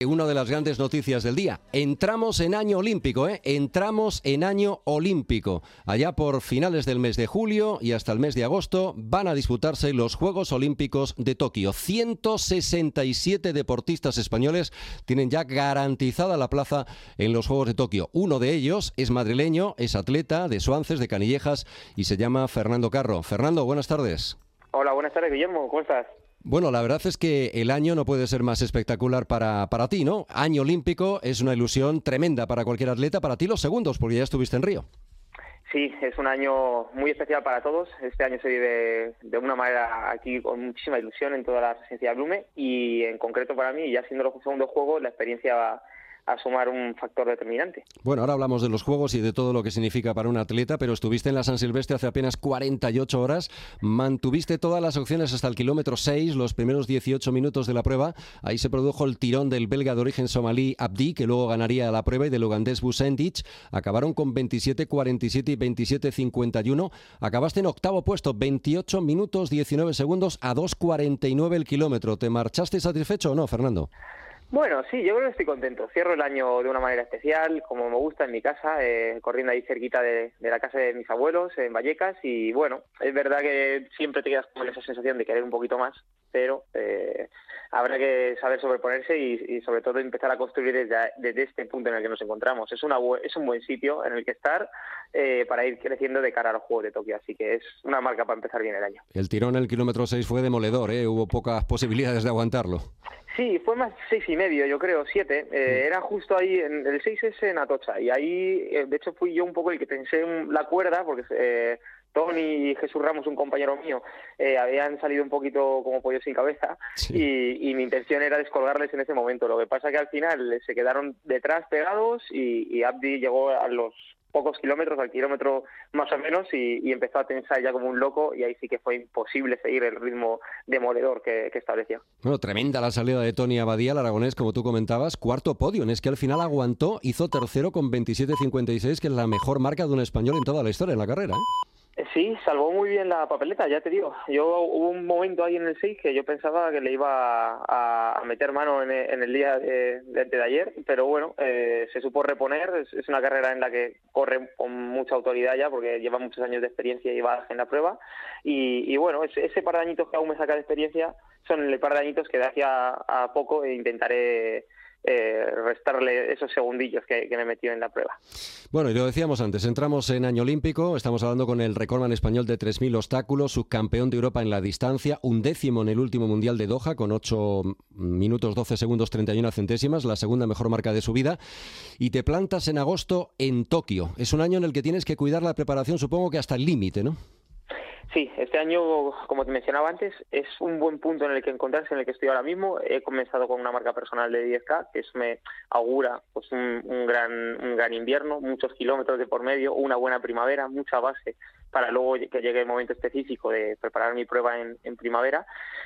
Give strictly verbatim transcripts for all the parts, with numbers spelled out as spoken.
Una de las grandes noticias del día. Entramos en año olímpico, ¿eh? Entramos en año olímpico. Allá por finales del mes de julio y hasta el mes de agosto van a disputarse los Juegos Olímpicos de Tokio. ciento sesenta y siete deportistas españoles tienen ya garantizada la plaza en los Juegos de Tokio. Uno de ellos es madrileño, es atleta de Suances, de Canillejas, y se llama Fernando Carro. Fernando, buenas tardes. Hola, buenas tardes, Guillermo. ¿Cómo estás? Bueno, la verdad es que el año no puede ser más espectacular para, para ti, ¿no? Año olímpico es una ilusión tremenda para cualquier atleta, para ti los segundos, porque ya estuviste en Río. Sí, es un año muy especial para todos. Este año se vive de una manera aquí con muchísima ilusión en toda la residencia de Blume y en concreto para mí, ya siendo los segundos juegos, la experiencia va a sumar un factor determinante. Bueno, ahora hablamos de los Juegos y de todo lo que significa para un atleta, pero estuviste en la San Silvestre hace apenas cuarenta y ocho horas, mantuviste todas las opciones hasta el kilómetro seis, los primeros dieciocho minutos de la prueba. Ahí se produjo el tirón del belga de origen somalí Abdi, que luego ganaría la prueba, y del ugandés Busendic. Acabaron con veintisiete cuarenta y siete y veintisiete cincuenta y uno. Acabaste en octavo puesto, veintiocho minutos diecinueve segundos a dos cuarenta y nueve el kilómetro. ¿Te marchaste satisfecho o no, Fernando? Bueno, sí, yo creo que estoy contento. Cierro el año de una manera especial, como me gusta, en mi casa, eh, corriendo ahí cerquita de, de la casa de mis abuelos, en Vallecas, y bueno, es verdad que siempre te quedas con esa sensación de querer un poquito más, pero eh, habrá que saber sobreponerse y, y sobre todo empezar a construir desde, desde este punto en el que nos encontramos. Es, una, es un buen sitio en el que estar eh, para ir creciendo de cara a los Juegos de Tokio, así que es una marca para empezar bien el año. El tirón en el kilómetro seis fue demoledor, ¿eh? Hubo pocas posibilidades de aguantarlo. Sí, fue más seis y medio, yo creo, siete. Eh, era justo ahí, en el seis es en Atocha, y ahí, eh, de hecho, fui yo un poco el que tensé la cuerda, porque eh, Tony y Jesús Ramos, un compañero mío, eh, habían salido un poquito como pollo sin cabeza, sí. y, y mi intención era descolgarles en ese momento. Lo que pasa que al final se quedaron detrás pegados y, y Abdi llegó a los pocos kilómetros, al kilómetro más o menos, y, y empezó a tensar ya como un loco, y ahí sí que fue imposible seguir el ritmo demoledor que, que establecía. Bueno, tremenda la salida de Tony Abadía, el aragonés, como tú comentabas, cuarto podio, es que al final aguantó, hizo tercero con veintisiete cincuenta y seis, que es la mejor marca de un español en toda la historia, en la carrera, ¿eh? Sí, salvó muy bien la papeleta, ya te digo. Yo hubo un momento ahí en el seis que yo pensaba que le iba a, a meter mano en el, en el día de, de, de ayer, pero bueno, eh, se supo reponer. Es, es una carrera en la que corre con mucha autoridad ya, porque lleva muchos años de experiencia y va en la prueba. Y, y bueno, ese, ese par de añitos que aún me saca de experiencia son el par de añitos que de aquí a, a poco intentaré Eh, restarle esos segundillos que, que me metió en la prueba. Bueno, y lo decíamos antes, entramos en año olímpico, estamos hablando con el recordman español de tres mil obstáculos, subcampeón de Europa en la distancia, un décimo en el último Mundial de Doha, con ocho minutos doce segundos treinta y una centésimas, la segunda mejor marca de su vida, y te plantas en agosto en Tokio. Es un año en el que tienes que cuidar la preparación, supongo que hasta el límite, ¿no? Sí, este año, como te mencionaba antes, es un buen punto en el que encontrarse, en el que estoy ahora mismo. He comenzado con una marca personal de diez K, que eso me augura pues un, un gran un gran invierno, muchos kilómetros de por medio, una buena primavera, mucha base para luego que llegue el momento específico de preparar mi prueba en, en primavera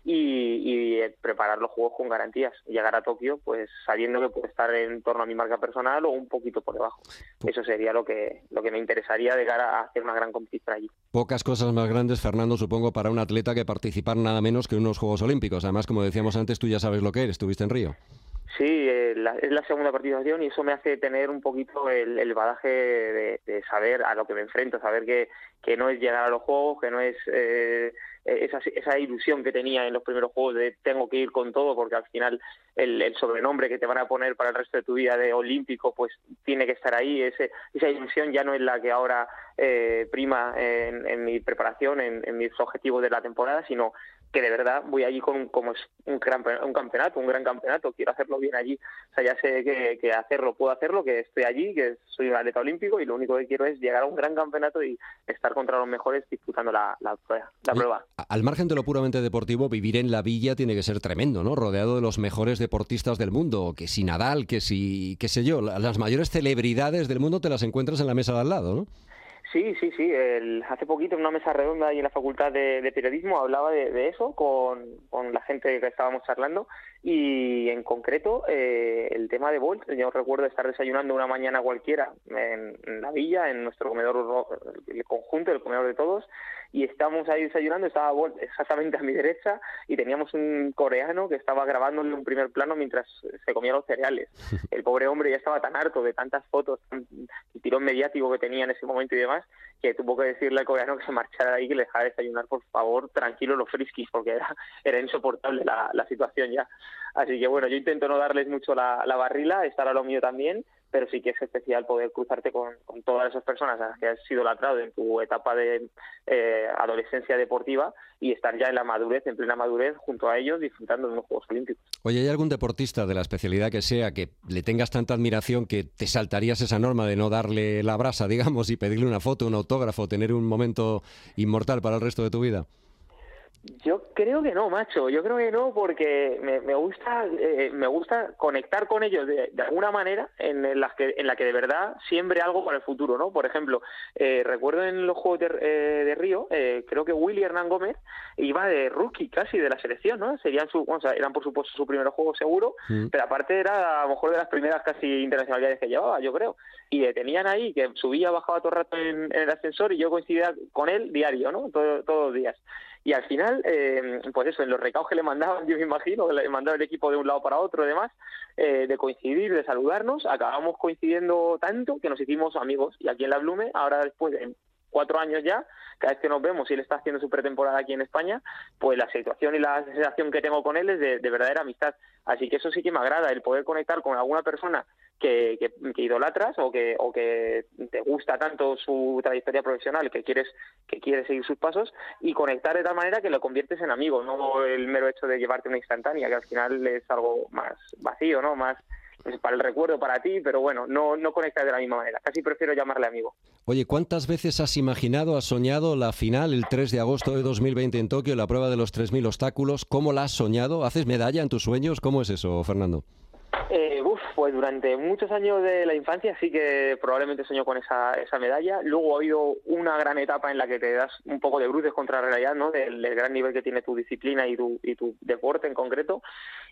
y, y preparar los juegos con garantías. Llegar a Tokio pues sabiendo que puedo estar en torno a mi marca personal o un poquito por debajo. Eso sería lo que lo que me interesaría de cara a hacer una gran competición allí. Pocas cosas más grandes, Fernando, supongo, para un atleta que participar nada menos que en unos Juegos Olímpicos. Además, como decíamos antes, tú ya sabes lo que eres, estuviste en Río. Sí, eh, la, es la segunda participación y eso me hace tener un poquito el, el bagaje de, de saber a lo que me enfrento, saber que, que no es llegar a los Juegos, que no es eh, esa, esa ilusión que tenía en los primeros Juegos de tengo que ir con todo, porque al final el, el sobrenombre que te van a poner para el resto de tu vida de olímpico pues tiene que estar ahí. Ese, esa ilusión ya no es la que ahora eh, prima en, en mi preparación, en, en mis objetivos de la temporada, sino que de verdad voy allí con como es un gran un campeonato, un gran campeonato, quiero hacerlo bien allí. O sea, ya sé que, que hacerlo, puedo hacerlo, que estoy allí, que soy un atleta olímpico y lo único que quiero es llegar a un gran campeonato y estar contra los mejores disputando la, la, prueba, la prueba. Al margen de lo puramente deportivo, vivir en la villa tiene que ser tremendo, ¿no? Rodeado de los mejores deportistas del mundo, que si Nadal, que si, qué sé yo, las mayores celebridades del mundo te las encuentras en la mesa de al lado, ¿no? Sí, sí, sí. El, hace poquito en una mesa redonda y en la Facultad de, de Periodismo hablaba de, de eso con, con la gente que estábamos charlando Y en concreto, eh, el tema de Bolt, yo recuerdo estar desayunando una mañana cualquiera en, en la villa, en nuestro comedor, el conjunto, el comedor de todos, y estábamos ahí desayunando, estaba Bolt exactamente a mi derecha, y teníamos un coreano que estaba grabándole un primer plano mientras se comía los cereales. El pobre hombre ya estaba tan harto de tantas fotos, el tirón mediático que tenía en ese momento y demás, que tuvo que decirle al coreano que se marchara de ahí, que le dejara desayunar, por favor, tranquilo los friskis, porque era, era insoportable la, la situación ya. Así que bueno, yo intento no darles mucho la, la barrila, estar a lo mío también, pero sí que es especial poder cruzarte con, con todas esas personas a las que has sido idolatrado en tu etapa de eh, adolescencia deportiva y estar ya en la madurez, en plena madurez, junto a ellos, disfrutando de unos Juegos Olímpicos. Oye, ¿hay algún deportista de la especialidad que sea que le tengas tanta admiración que te saltarías esa norma de no darle la brasa, digamos, y pedirle una foto, un autógrafo, tener un momento inmortal para el resto de tu vida? Yo creo que no, macho. Yo creo que no, porque me, me gusta eh, me gusta conectar con ellos de, de alguna manera en las que en la que de verdad siembre algo para el futuro, ¿no? Por ejemplo, eh, recuerdo en los Juegos de, eh, de Río, eh, creo que Willy Hernán Gómez iba de rookie casi de la selección, ¿no? Serían su, o sea, eran por supuesto su primer juego seguro, mm. pero aparte era a lo mejor de las primeras casi internacionalidades que llevaba, yo creo. Y le tenían ahí que subía, bajaba todo el rato en, en el ascensor y yo coincidía con él diario, ¿no? Todo, todos los días. Y al final, eh, pues eso, en los recados que le mandaban, yo me imagino, que le mandaba el equipo de un lado para otro y demás, eh, de coincidir, de saludarnos, acabamos coincidiendo tanto que nos hicimos amigos. Y aquí en la Blume, ahora después de cuatro años ya, cada vez que nos vemos y él está haciendo su pretemporada aquí en España, pues la situación y la sensación que tengo con él es de, de verdadera amistad. Así que eso sí que me agrada, el poder conectar con alguna persona que, que, que idolatras o que, o que te gusta tanto su trayectoria profesional que quieres que quieres seguir sus pasos y conectar de tal manera que lo conviertes en amigo, no el mero hecho de llevarte una instantánea, que al final es algo más vacío, ¿no? Más pues, para el recuerdo, para ti, pero bueno, no, no conectas de la misma manera. Casi prefiero llamarle amigo. Oye, ¿cuántas veces has imaginado, has soñado la final el tres de agosto de dos mil veinte en Tokio, la prueba de los tres mil obstáculos? ¿Cómo la has soñado? ¿Haces medalla en tus sueños? ¿Cómo es eso, Fernando? Eh, uf, pues durante muchos años de la infancia sí que probablemente soñó con esa, esa medalla. Luego ha habido una gran etapa en la que te das un poco de bruces contra la realidad, ¿no? Del, del gran nivel que tiene tu disciplina y tu, y tu deporte en concreto.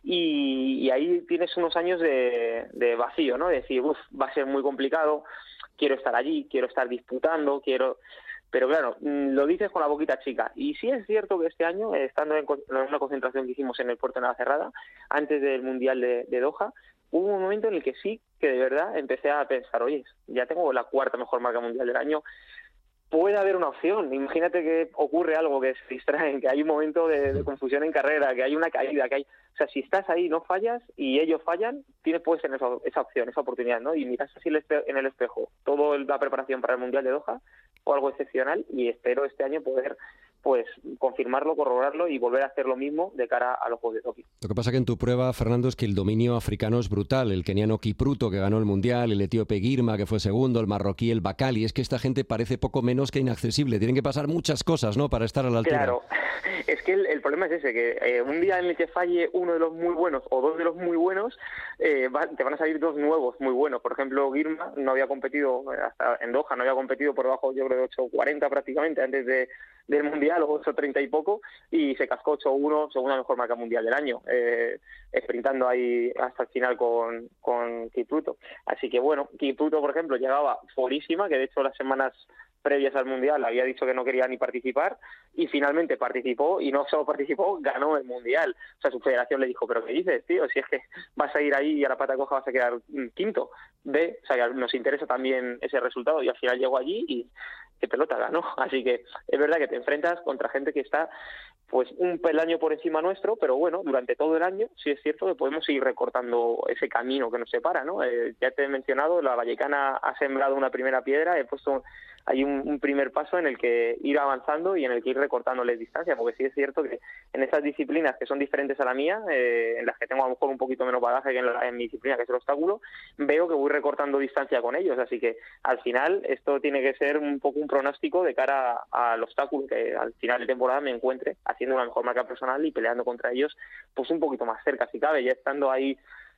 Y, y ahí tienes unos años de, de vacío, ¿no? De decir, uf, va a ser muy complicado, quiero estar allí, quiero estar disputando, quiero... Pero claro, lo dices con la boquita chica. Y sí es cierto que este año, estando en una concentración que hicimos en el puerto de Navacerrada, antes del Mundial de, de Doha, hubo un momento en el que sí, que de verdad empecé a pensar, oye, ya tengo la cuarta mejor marca mundial del año, puede haber una opción. Imagínate que ocurre algo, que se distraen, que hay un momento de, de confusión en carrera, que hay una caída, que hay... O sea, si estás ahí, no fallas, y ellos fallan, tienes puedes tener esa, esa opción, esa oportunidad, ¿no? Y miras así en el espejo toda la preparación para el Mundial de Doha, o algo excepcional, y espero este año poder pues confirmarlo, corroborarlo y volver a hacer lo mismo de cara a los Juegos de Tokio. Lo que pasa que en tu prueba, Fernando, es que el dominio africano es brutal. El keniano Kipruto, que ganó el Mundial, el etíope Girma, que fue segundo, el marroquí, el Bakali. Es que esta gente parece poco menos que inaccesible. Tienen que pasar muchas cosas, ¿no?, para estar a la altura. Claro, es que el, el problema es ese, que eh, un día en el que falle uno de los muy buenos o dos de los muy buenos, eh, va, te van a salir dos nuevos muy buenos. Por ejemplo, Girma no había competido, hasta en Doha no había competido por debajo, yo creo, de ocho cuarenta prácticamente antes de, del Mundial, o ocho treinta y poco, y se cascó ocho uno, segunda mejor marca mundial del año, eh, sprintando ahí hasta el final con, con Kipruto. Así que bueno, Kipruto, por ejemplo, llegaba fuerísima, que de hecho las semanas previas al Mundial había dicho que no quería ni participar, y finalmente participó, y no solo participó, ganó el Mundial. O sea, su federación le dijo, pero ¿qué dices, tío? Si es que vas a ir ahí y a la pata coja vas a quedar quinto. Ve, o sea, nos interesa también ese resultado, y al final llegó allí y qué pelota ganó. Así que es verdad que te enfrentas contra gente que está pues un peldaño por encima nuestro, pero bueno, durante todo el año sí es cierto que podemos ir recortando ese camino que nos separa, ¿no? Eh, ya te he mencionado, la Vallecana ha sembrado una primera piedra, he puesto hay un, un primer paso en el que ir avanzando y en el que ir recortándoles distancia, porque sí es cierto que en esas disciplinas que son diferentes a la mía, eh, en las que tengo a lo mejor un poquito menos bagaje que en, la, en mi disciplina, que es el obstáculo, veo que voy recortando distancia con ellos, así que al final esto tiene que ser un poco un pronóstico de cara al obstáculo, que al final de temporada me encuentre haciendo una mejor marca personal y peleando contra ellos pues un poquito más cerca, si cabe, ya estando ahí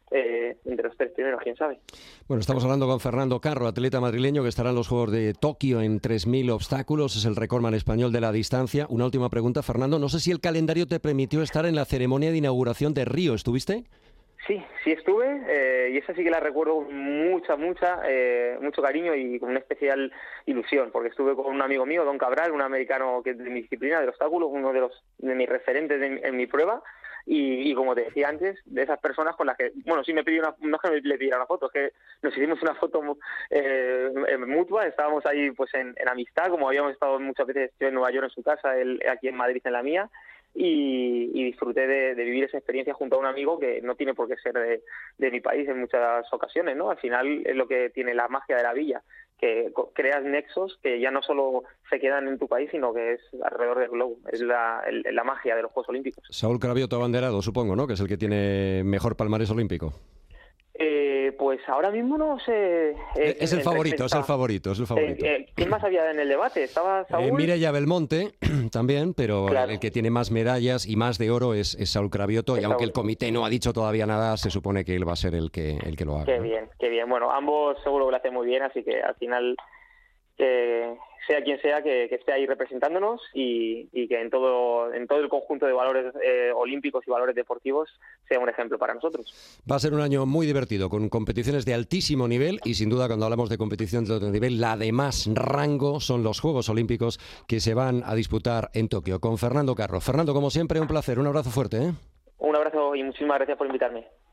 eh, entre los tres primeros, quién sabe. Bueno, estamos hablando con Fernando Carro, atleta madrileño que estará en los Juegos de Tokio en tres mil obstáculos, es el recordman español de la distancia. Una última pregunta, Fernando, no sé si el calendario te permitió estar en la ceremonia de inauguración de Río, ¿estuviste? Sí, sí estuve, eh, y esa sí que la recuerdo con mucha, mucha, eh, mucho cariño y con una especial ilusión, porque estuve con un amigo mío, Don Cabral, un americano que es de mi disciplina, del obstáculo, uno de los de mis referentes de, en mi prueba, y, y como te decía antes, de esas personas con las que, bueno, sí me pidió una, no es que me le pidiera una foto, es que nos hicimos una foto eh, mutua, estábamos ahí pues en, en amistad, como habíamos estado muchas veces, yo en Nueva York en su casa, él aquí en Madrid en la mía, Y, y disfruté de, de vivir esa experiencia junto a un amigo que no tiene por qué ser de, de mi país en muchas ocasiones, ¿no? Al final es lo que tiene la magia de la villa, que creas nexos que ya no solo se quedan en tu país, sino que es alrededor del globo. Es la, el, la magia de los Juegos Olímpicos. Saúl Cravioto abanderado, supongo, ¿no? Que es el que tiene mejor palmarés olímpico. Eh, pues ahora mismo no sé... Eh, es el favorito, es el favorito, es el favorito. Eh, eh, ¿Quién más había en el debate? ¿Estaba Saúl? Eh, Mireia Belmonte también, pero claro. el que tiene más medallas y más de oro es, es Saúl Cravioto, y aunque el comité no ha dicho todavía nada, se supone que él va a ser el que, el que lo haga. Qué ¿no? bien, qué bien. Bueno, ambos seguro que lo hacen muy bien, así que al final... que sea quien sea que, que esté ahí representándonos y, y que en todo en todo el conjunto de valores eh, olímpicos y valores deportivos sea un ejemplo para nosotros. Va a ser un año muy divertido, con competiciones de altísimo nivel y sin duda cuando hablamos de competición de alto nivel, la de más rango son los Juegos Olímpicos que se van a disputar en Tokio. Con Fernando Carro. Fernando, como siempre, un placer, un abrazo fuerte, ¿eh? Un abrazo y muchísimas gracias por invitarme.